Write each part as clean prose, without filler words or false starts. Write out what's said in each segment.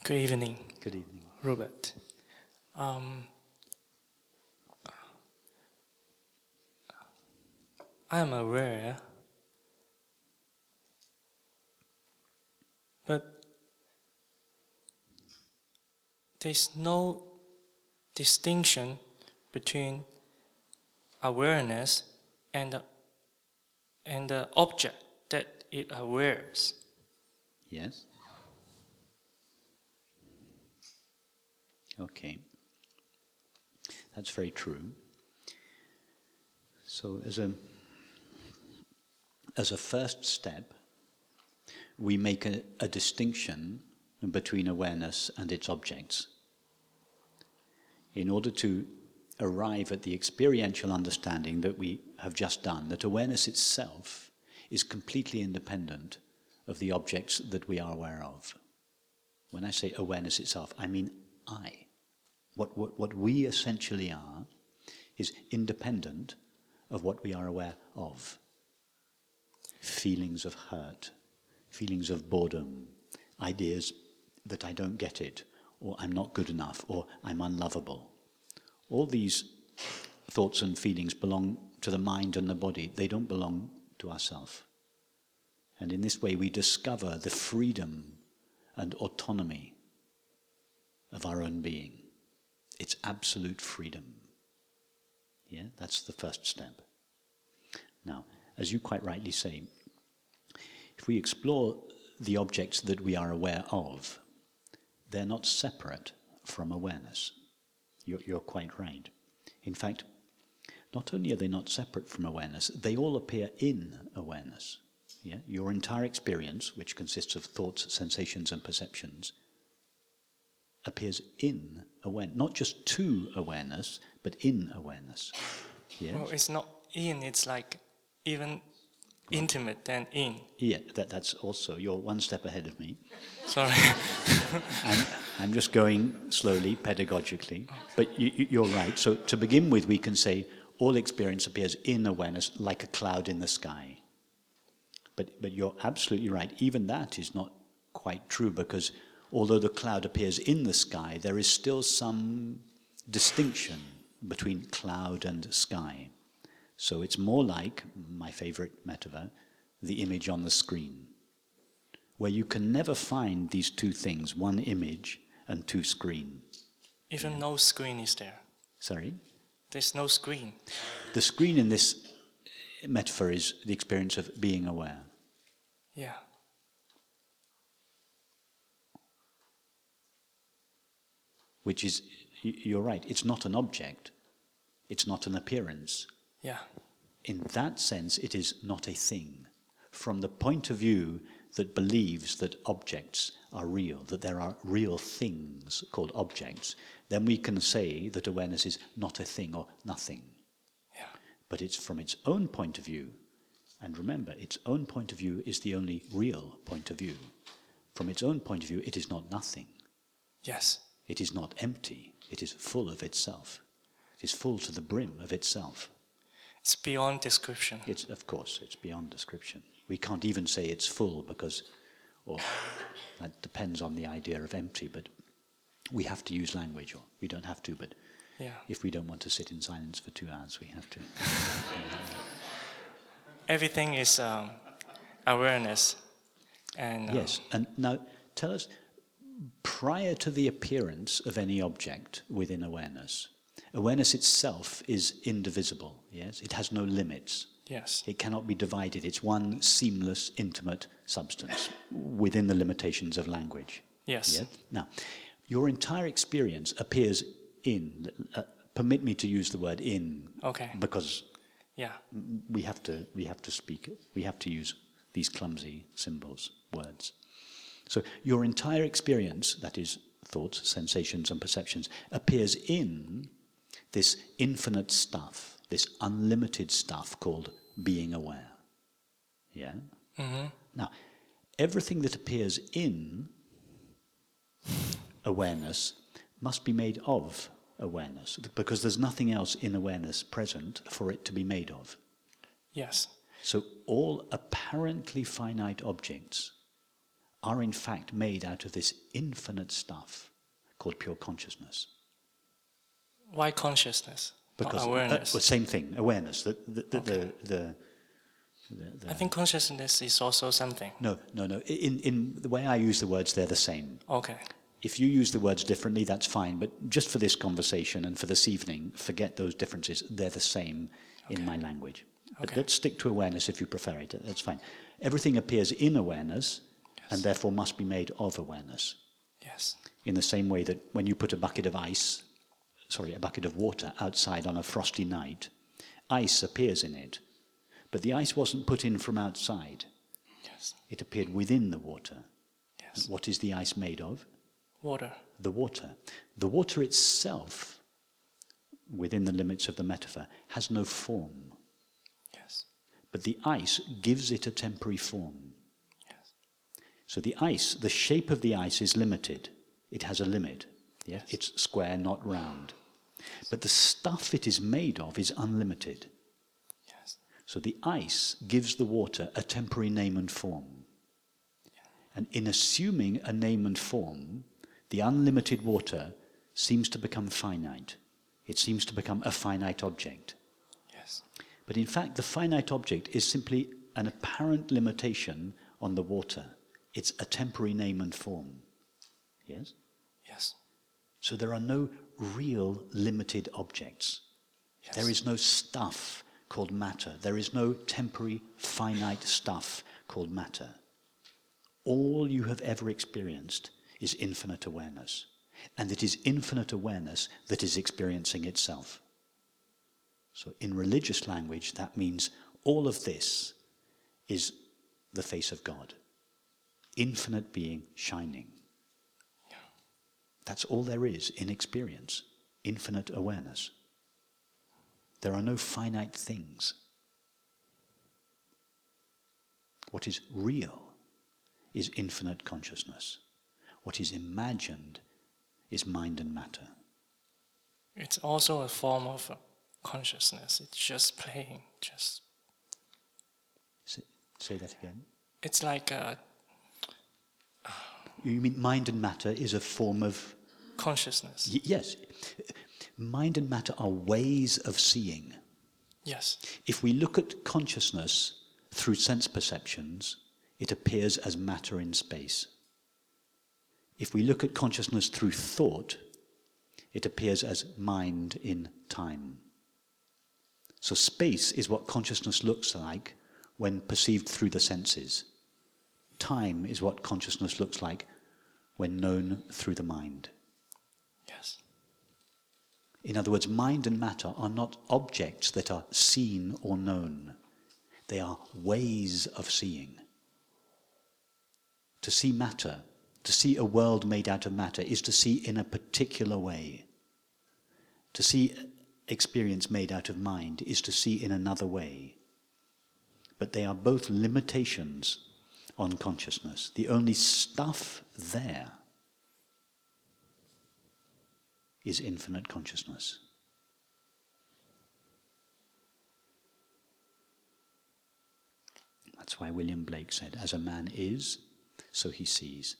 Good evening, Good evening. Robert. I am aware, but there's no distinction between awareness and the object that it awares. Yes? Okay. That's very true. So as a first step, we make a distinction between awareness and its objects. In order to arrive at the experiential understanding that we have just done, that awareness itself is completely independent of the objects that we are aware of. When I say awareness itself, I mean I. What we essentially are is independent of what we are aware of. Feelings of hurt, feelings of boredom, ideas that I don't get it, or I'm not good enough, or I'm unlovable. All these thoughts and feelings belong to the mind and the body. They don't belong to ourselves. And in this way we discover the freedom and autonomy of our own being. It's absolute freedom. Yeah, that's the first step. Now, as you quite rightly say, if we explore the objects that we are aware of, they're not separate from awareness. You're quite right. In fact, not only are they not separate from awareness, they all appear in awareness. Yeah? Your entire experience, which consists of thoughts, sensations, and perceptions, appears in awareness, not just to awareness, but in awareness. Yes? Well, it's not in, it's like even intimate than in. Yeah, that's also, you're one step ahead of me. Sorry. I'm just going slowly, pedagogically, but you're right. So to begin with, we can say all experience appears in awareness like a cloud in the sky. But you're absolutely right. Even that is not quite true, because although the cloud appears in the sky, there is still some distinction between cloud and sky. So it's more like, my favorite metaphor, the image on the screen, where you can never find these two things, one image and two screen. Even no screen is there. Sorry? There's no screen. The screen in this metaphor is the experience of being aware. Yeah. Which is, you're right, it's not an object. It's not an appearance. Yeah. In that sense, it is not a thing. From the point of view that believes that objects are real, that there are real things called objects, then we can say that awareness is not a thing or nothing. Yeah. But it's from its own point of view. And remember, its own point of view is the only real point of view. From its own point of view, it is not nothing. Yes. It is not empty. It is full of itself. It is full to the brim of itself. It's beyond description. Of course, it's beyond description. We can't even say it's full because, or that depends on the idea of empty, but we have to use language, or we don't have to, but Yeah. if we don't want to sit in silence for 2 hours, we have to. Everything is awareness. And Yes, and now tell us, prior to the appearance of any object within awareness, awareness itself is indivisible, yes? It has no limits. Yes. It cannot be divided. It's one seamless, intimate substance within the limitations of language. Yes. Yes? Now, your entire experience appears in, permit me to use the word in, Okay. because Yeah. we have to speak it. We have to use these clumsy symbols, words. So your entire experience, that is thoughts, sensations and perceptions, appears in this infinite stuff, this unlimited stuff called being aware. Yeah? Mm-hmm. Now, everything that appears in awareness must be made of awareness, because there's nothing else in awareness present for it to be made of. Yes. So all apparently finite objects are in fact made out of this infinite stuff called pure consciousness. Why consciousness? Not Because awareness. well, same thing, awareness. I think consciousness is also something. No. In the way I use the words, they're the same. Okay. If you use the words differently, that's fine. But just for this conversation and for this evening, forget those differences. They're the same in my language. But let's stick to awareness if you prefer it. That's fine. Everything appears in awareness and therefore must be made of awareness. Yes. In the same way that when you put a bucket of water outside on a frosty night, ice appears in it. But the ice wasn't put in from outside. Yes. It appeared within the water. Yes. What is the ice made of? Water. The water. The water itself, within the limits of the metaphor, has no form. Yes. But the ice gives it a temporary form. Yes. So the ice, the shape of the ice is limited. It has a limit. Yeah? It's square, not round. But the stuff it is made of is unlimited. Yes. So the ice gives the water a temporary name and form. And in assuming a name and form, the unlimited water seems to become finite. It seems to become a finite object. Yes. But in fact, the finite object is simply an apparent limitation on the water. It's a temporary name and form. Yes? Yes. So there are no real limited objects. Yes. There is no stuff called matter. There is no temporary finite stuff called matter. All you have ever experienced is infinite awareness. And it is infinite awareness that is experiencing itself. So in religious language, that means all of this is the face of God. Infinite being shining. Yeah. That's all there is in experience. Infinite awareness. There are no finite things. What is real is infinite consciousness. What is imagined is mind and matter. It's also a form of consciousness. It's just playing. Just. Say that again. It's like You mean mind and matter is a form of... consciousness. Yes. Mind and matter are ways of seeing. Yes. If we look at consciousness through sense perceptions, it appears as matter in space. If we look at consciousness through thought, it appears as mind in time. So space is what consciousness looks like when perceived through the senses. Time is what consciousness looks like when known through the mind. Yes. In other words, mind and matter are not objects that are seen or known. They are ways of seeing. To see matter, to see a world made out of matter, is to see in a particular way. To see experience made out of mind is to see in another way. But they are both limitations on consciousness. The only stuff there is infinite consciousness. That's why William Blake said, as a man is, so he sees.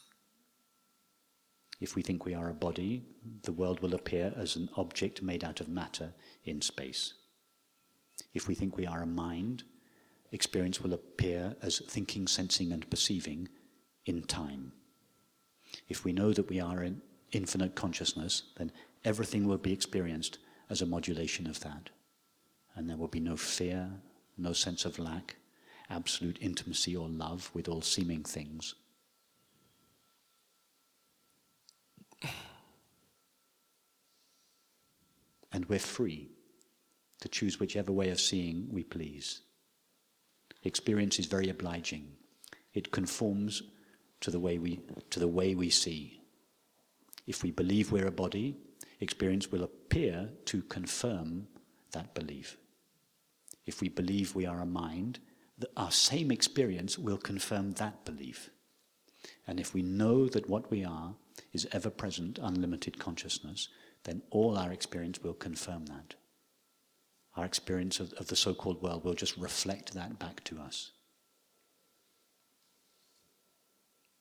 If we think we are a body, the world will appear as an object made out of matter in space. If we think we are a mind, experience will appear as thinking, sensing, and perceiving in time. If we know that we are in infinite consciousness, then everything will be experienced as a modulation of that. And there will be no fear, no sense of lack, absolute intimacy or love with all seeming things. And we're free to choose whichever way of seeing we please. Experience is very obliging. It conforms to the way we see. If we believe we're a body, experience will appear to confirm that belief. If we believe we are a mind, our same experience will confirm that belief. And if we know that what we are is ever-present, unlimited consciousness, then all our experience will confirm that. Our experience of the so-called world will just reflect that back to us.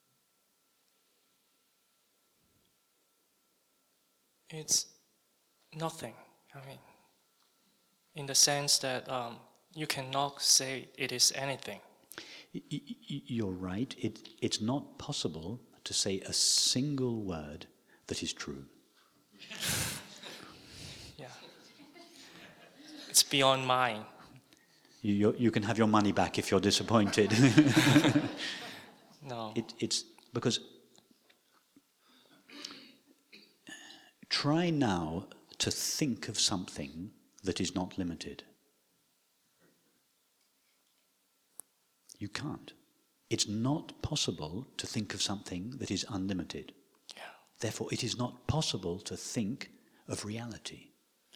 It's nothing. I mean, in the sense that you cannot say it is anything. You're right. It's not possible to say a single word that is true. Yeah. It's beyond mine. You can have your money back if you're disappointed. No. It's because try now to think of something that is not limited. You can't. It's not possible to think of something that is unlimited. Yeah. Therefore, it is not possible to think of reality.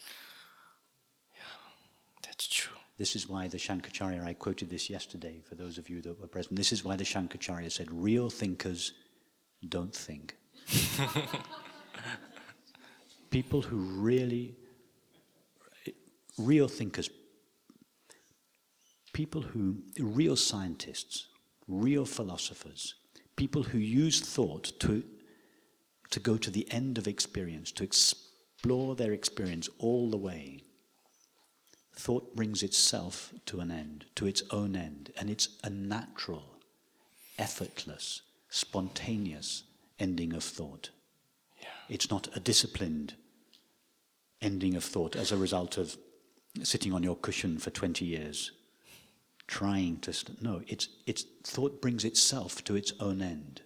That's true. This is why the Shankaracharya, I quoted this yesterday for those of you that were present, this is why the Shankaracharya said, real thinkers don't think. People who real thinkers, real scientists, real philosophers, people who use thought to go to the end of experience, to explore their experience all the way. Thought brings itself to an end, to its own end, and it's a natural, effortless, spontaneous ending of thought. Yeah. It's not a disciplined ending of thought as a result of sitting on your cushion for 20 years, trying to... No, it's thought brings itself to its own end.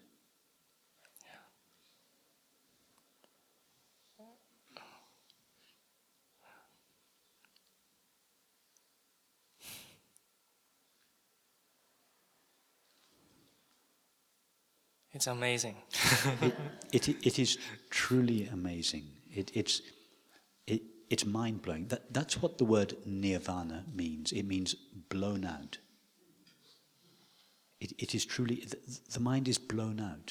It's amazing. It is truly amazing. It's mind-blowing. That's what the word nirvana means. It means blown out. It is truly... The mind is blown out.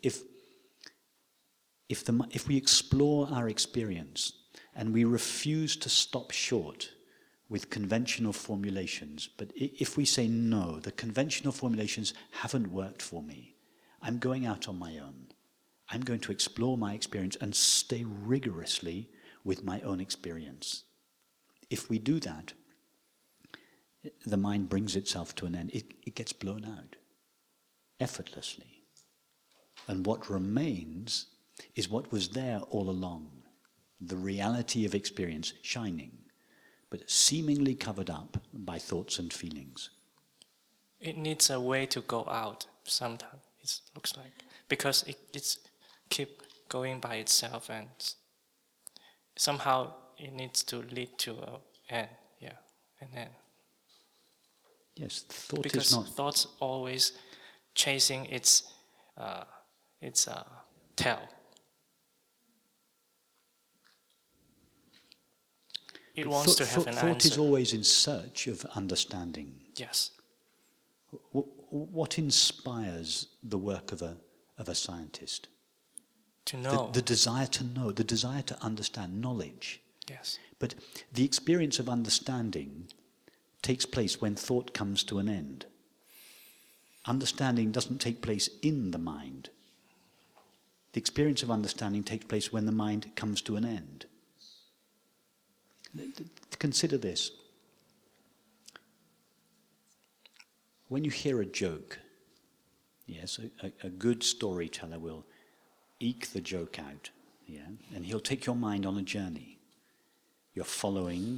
If we explore our experience and we refuse to stop short with conventional formulations, but if we say, no, the conventional formulations haven't worked for me, I'm going out on my own. I'm going to explore my experience and stay rigorously with my own experience. If we do that, the mind brings itself to an end. It gets blown out effortlessly. And what remains is what was there all along, the reality of experience shining, but seemingly covered up by thoughts and feelings. It needs a way to go out sometimes, it looks like. Because it's keep going by itself, and somehow it needs to lead to an end. Yeah, an end. Yes, thought Because is not... thought's always chasing its tail. It wants to have an Thought answer. is always in search of understanding. Yes. What inspires the work of a scientist? To know. The desire to know, the desire to understand, knowledge. Yes. But the experience of understanding takes place when thought comes to an end. Understanding doesn't take place in the mind. The experience of understanding takes place when the mind comes to an end. Consider this. When you hear a joke, yes, a good storyteller will eke the joke out, yeah, and he'll take your mind on a journey. You're following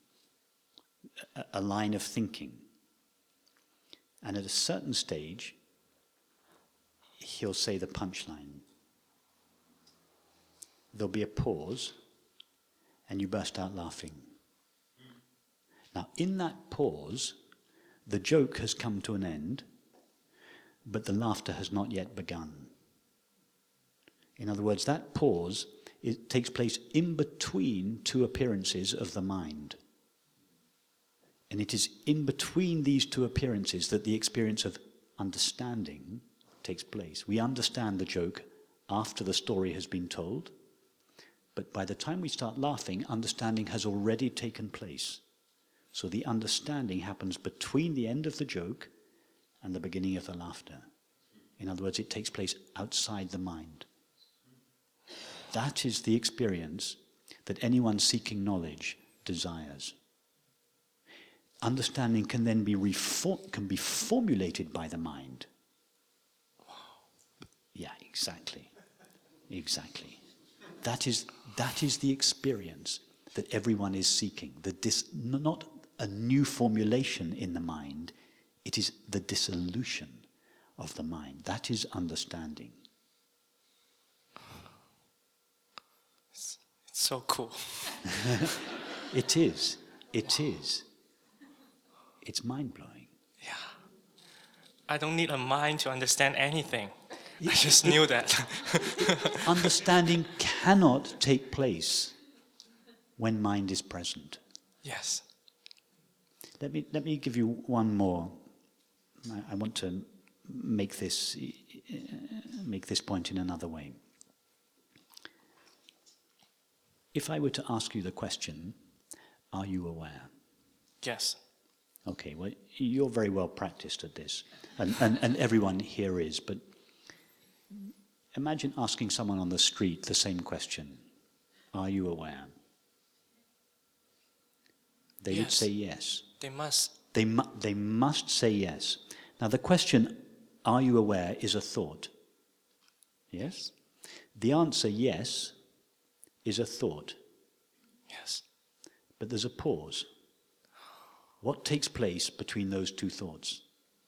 a line of thinking. And at a certain stage, he'll say the punchline. There'll be a pause, and you burst out laughing. Now, in that pause, the joke has come to an end, but the laughter has not yet begun. In other words, that pause, it takes place in between two appearances of the mind. And it is in between these two appearances that the experience of understanding takes place. We understand the joke after the story has been told, but by the time we start laughing, understanding has already taken place. So the understanding happens between the end of the joke and the beginning of the laughter. In other words, it takes place outside the mind. That is the experience that anyone seeking knowledge desires. Understanding can then be formulated by the mind. Yeah, exactly. Exactly. That is the experience that everyone is seeking. Not a new formulation in the mind, it is the dissolution of the mind. That is understanding. It's so cool. It is. It is. It's mind-blowing. Yeah. I don't need a mind to understand anything. I just knew that. Understanding cannot take place when mind is present. Yes. Let me give you one more. I want to make this point in another way. If I were to ask you the question, are you aware? Yes. Okay, well, you're very well practiced at this, and everyone here is, but imagine asking someone on the street the same question, are you aware? They would say yes. They must. They must say yes. Now the question, are you aware, is a thought. Yes? The answer yes is a thought. Yes. But there's a pause. What takes place between those two thoughts?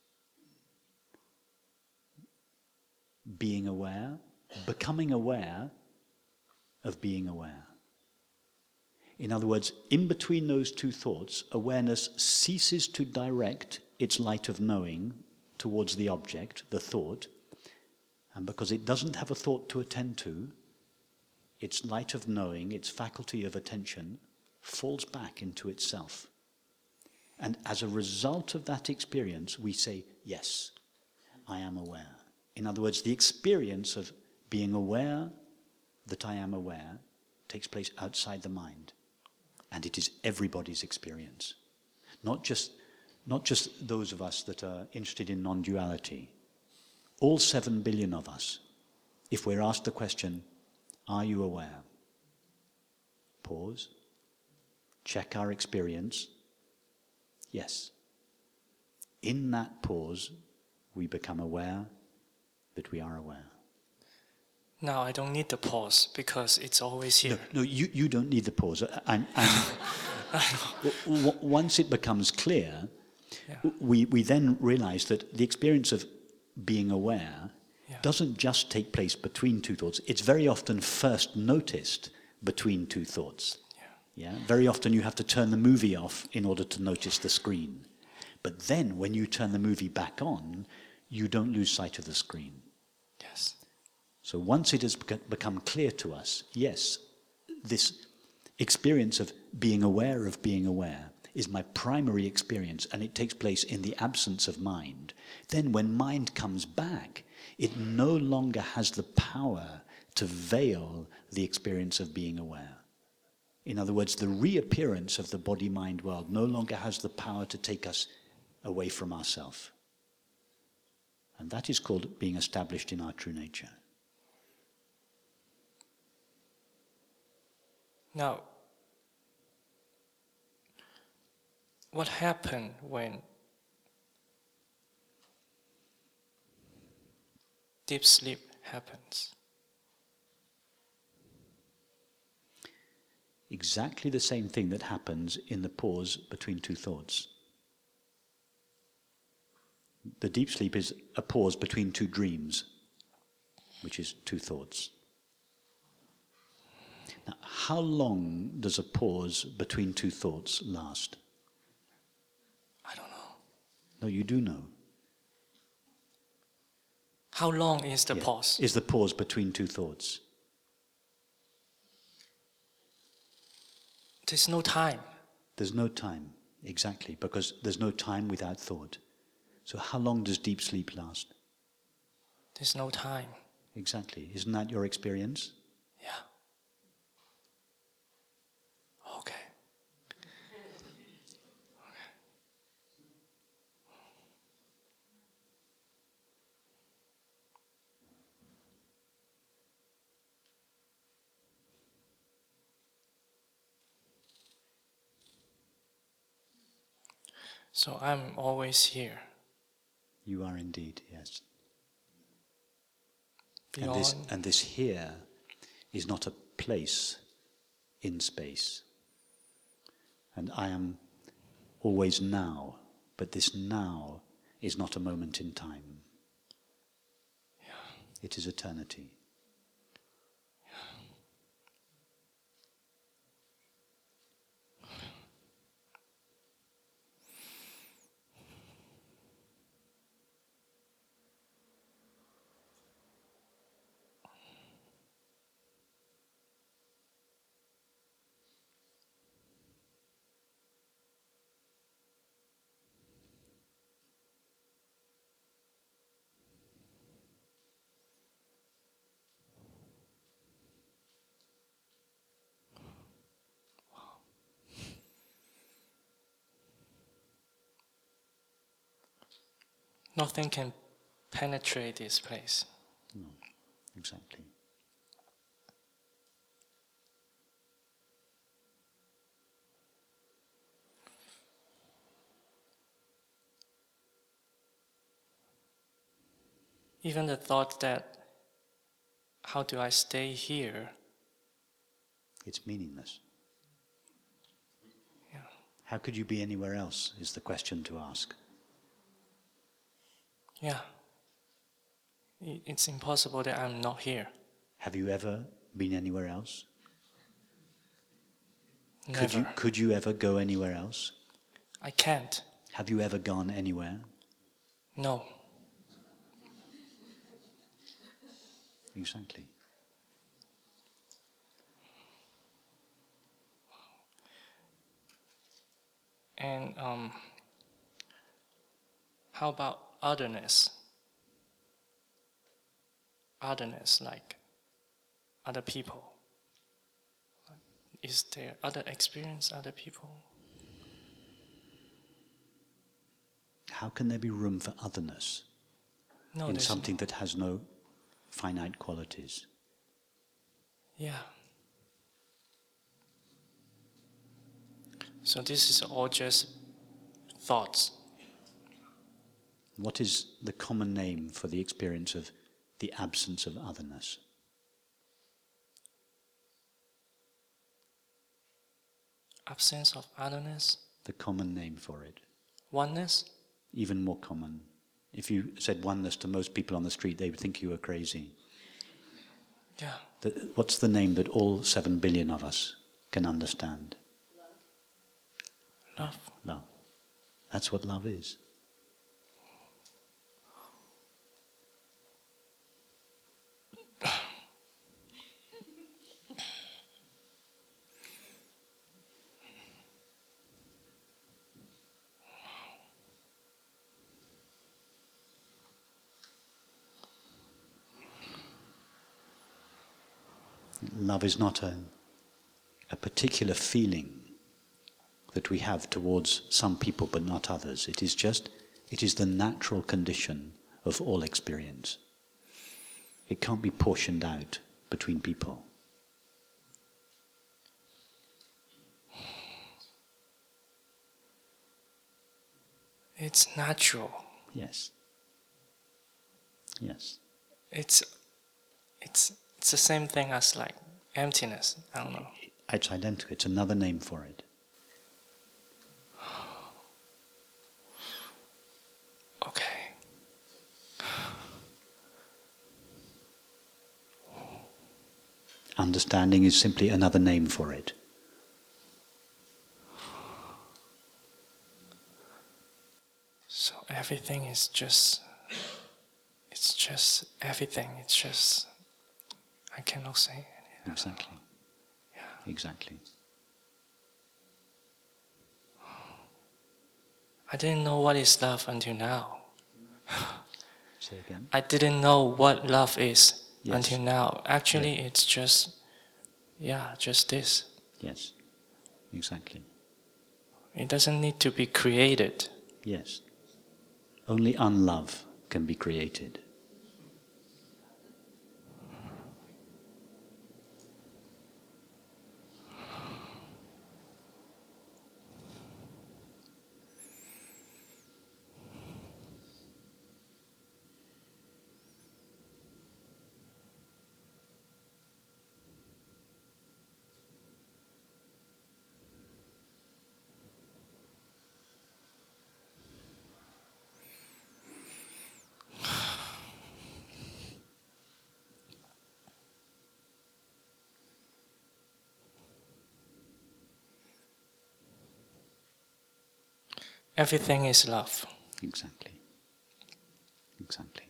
Being aware, becoming aware of being aware. In other words, in between those two thoughts, awareness ceases to direct its light of knowing towards the object, the thought, and because it doesn't have a thought to attend to, its light of knowing, its faculty of attention, falls back into itself. And as a result of that experience, we say, yes, I am aware. In other words, the experience of being aware that I am aware takes place outside the mind. And it is everybody's experience. Not just those of us that are interested in non-duality. All 7 billion of us, if we're asked the question, are you aware? Pause. Check our experience. Yes. In that pause, we become aware that we are aware. Now I don't need the pause because it's always here. No, you don't need the pause. Once it becomes clear, we then realize that the experience of being aware doesn't just take place between two thoughts. It's very often first noticed between two thoughts. Yeah? Very often you have to turn the movie off in order to notice the screen. But then when you turn the movie back on, you don't lose sight of the screen. Yes. So once it has become clear to us, yes, this experience of being aware is my primary experience, and it takes place in the absence of mind. Then when mind comes back, it no longer has the power to veil the experience of being aware. In other words, the reappearance of the body-mind world no longer has the power to take us away from ourselves. And that is called being established in our true nature. Now, what happened when deep sleep happens? Exactly the same thing that happens in the pause between two thoughts. The deep sleep is a pause between two dreams, which is two thoughts. Now, how long does a pause between two thoughts last? I don't know. No, you do know. How long is the pause? Is the pause between two thoughts? There's no time. There's no time, exactly, because there's no time without thought. So how long does deep sleep last? There's no time. Exactly. Isn't that your experience? Yeah. Okay. So I'm always here. You are indeed, yes. Beyond. And this here is not a place in space. And I am always now, but this now is not a moment in time. It is eternity. Nothing can penetrate this place. No, exactly. Even the thought that, how do I stay here? It's meaningless. Yeah. How could you be anywhere else, is the question to ask. Yeah. It's impossible that I'm not here. Have you ever been anywhere else? Never. Could you ever go anywhere else? I can't. Have you ever gone anywhere? No. Exactly. And how about otherness? Otherness, like other people. Is there other experience, other people? How can there be room for otherness No, in there's something that has no finite qualities? Yeah. So this is all just thoughts. What is the common name for the experience of the absence of otherness? Absence of otherness. The common name for it. Oneness. Even more common. If you said oneness to most people on the street, they would think you were crazy. Yeah. What's the name that all 7 billion of us can understand? Love. Love. That's what love is. Love is not a particular feeling that we have towards some people but not others. It is the natural condition of all experience. It can't be portioned out between people. It's natural. Yes. Yes. It's the same thing as like emptiness. I don't know. It's identical. It's another name for it. Okay. Understanding is simply another name for it. So everything is just, it's just everything. It's just, I cannot say anything. Exactly. Yeah. Exactly. I didn't know what is love until now. Say again. I didn't know what love is Yes. until now. Actually, it's just, just this. Yes. Exactly. It doesn't need to be created. Yes. Only unlove can be created. Everything is love. Exactly. Exactly.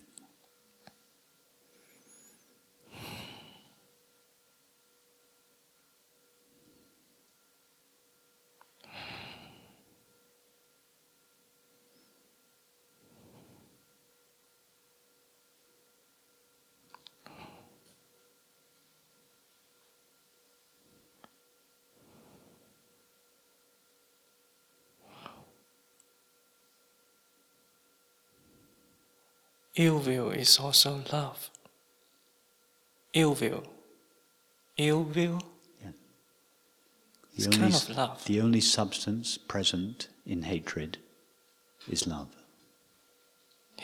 Ill will is also love. Ill will. Ill will? Yeah. It's kind of love. The only substance present in hatred is love. Yeah.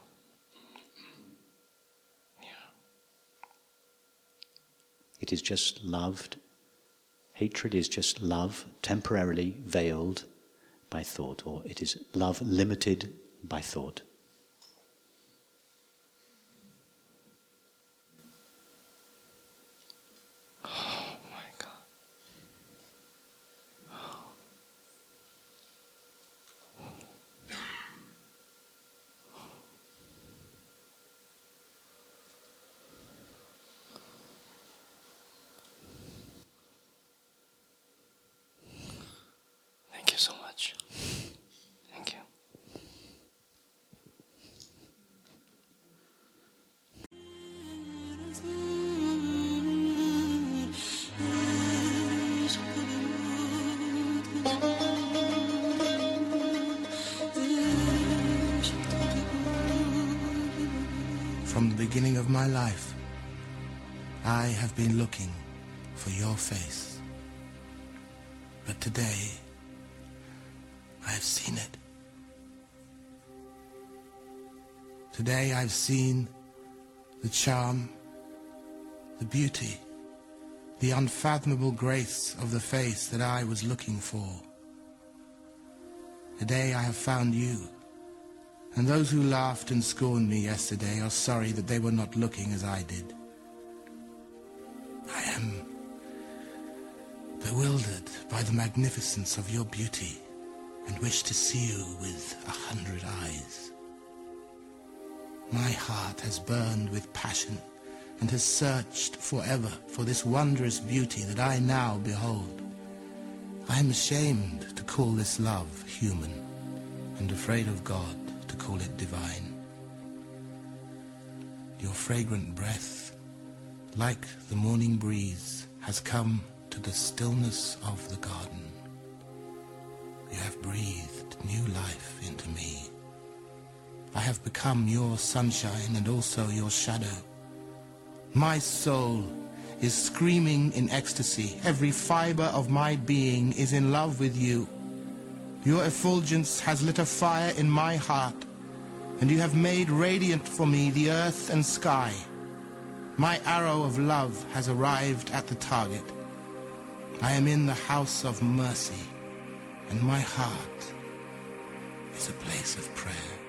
Yeah. It is just loved. Hatred is just love temporarily veiled by thought, or it is love limited by thought. Oh my God. Thank you so much. Thank you. From the beginning of my life, I have been looking for your face. But today, I have seen it. Today I've seen the charm, the beauty, the unfathomable grace of the face that I was looking for. Today I have found you. And those who laughed and scorned me yesterday are sorry that they were not looking as I did. I am bewildered by the magnificence of your beauty and wish to see you with 100 eyes. My heart has burned with passion and has searched forever for this wondrous beauty that I now behold. I am ashamed to call this love human and afraid of God to call it divine. Your fragrant breath, like the morning breeze, has come to the stillness of the garden. You have breathed new life into me. I have become your sunshine and also your shadow. My soul is screaming in ecstasy. Every fiber of my being is in love with you. Your effulgence has lit a fire in my heart, and you have made radiant for me the earth and sky. My arrow of love has arrived at the target. I am in the house of mercy, and my heart is a place of prayer.